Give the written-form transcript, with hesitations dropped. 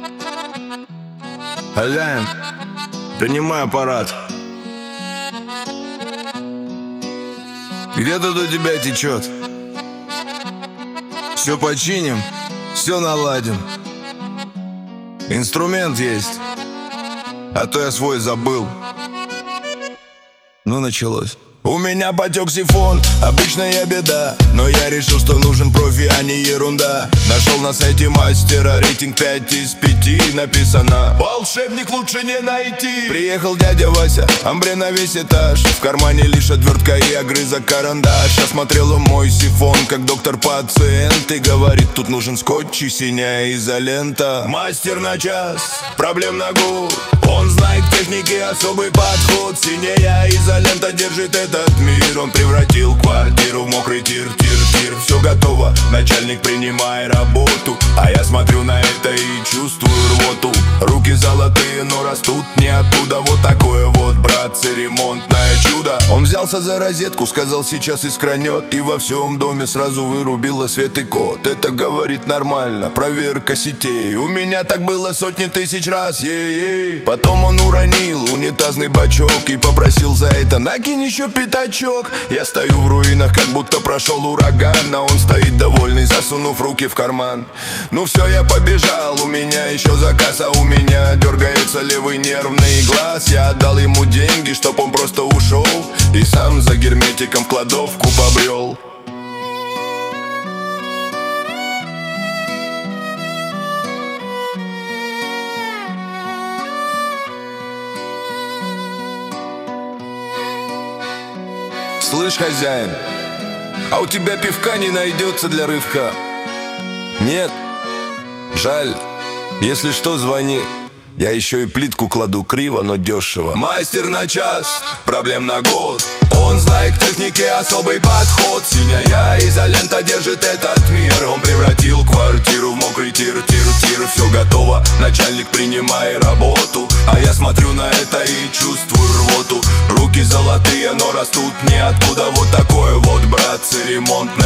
Хозяин, принимай аппарат. Где тут у тебя течет? Все починим, все наладим. Инструмент есть, а то я свой забыл. Ну, началось. У меня потек сифон, обычная беда, но я решил, что нужен профи, а не ерунда. Нашел на сайте мастера, рейтинг 5 из 5 написано: волшебник лучше не найти. Приехал дядя Вася, амбре на весь этаж. В кармане лишь отвертка и огрызок карандаш. Осмотрел он мой сифон, как доктор-пациент, и говорит: тут нужен скотч и синяя изолента. Мастер на час, проблем на год. Он знает техники, особый подход. Синяя изолента держит этот мир. Он превратил квартиру в мокрый тир. Все готово, начальник, принимай работу. А я смотрю на это и чувствую рвоту. Руки золотые, но растут не оттуда. Вот такое вот, братцы, ремонтное чудо. Он взялся за розетку, сказал, сейчас искранет. И во всем доме сразу вырубило свет и код. Это, говорит, нормально, проверка сетей. У меня так было сотни тысяч раз, ей-ей. Потом он уронил унитазный бачок и попросил за это: накинь еще пятачок. Я стою в руинах, как будто прошел ураган, а он стоит довольный, засунув руки в карман. Ну все, я побежал, у меня еще заказ, а у меня дергается левый нервный глаз. Я отдал ему деньги, чтоб он просто ушел, и сам за герметиком в кладовку побрел. Слышь, хозяин, а у тебя пивка не найдется для рывка? Нет? Жаль. Если что, звони. Я еще и плитку кладу криво, но дешево. Мастер на час, проблем на год. Он знает техники, особый подход. Синяя изолента держит этот мир. Он превратил квартиру в мокрый тир. Все готово, начальник, принимай работу. А я смотрю на это и чувствую рвоту. Руки золотые, но растут не откуда. Вот такое вот, братцы, ремонт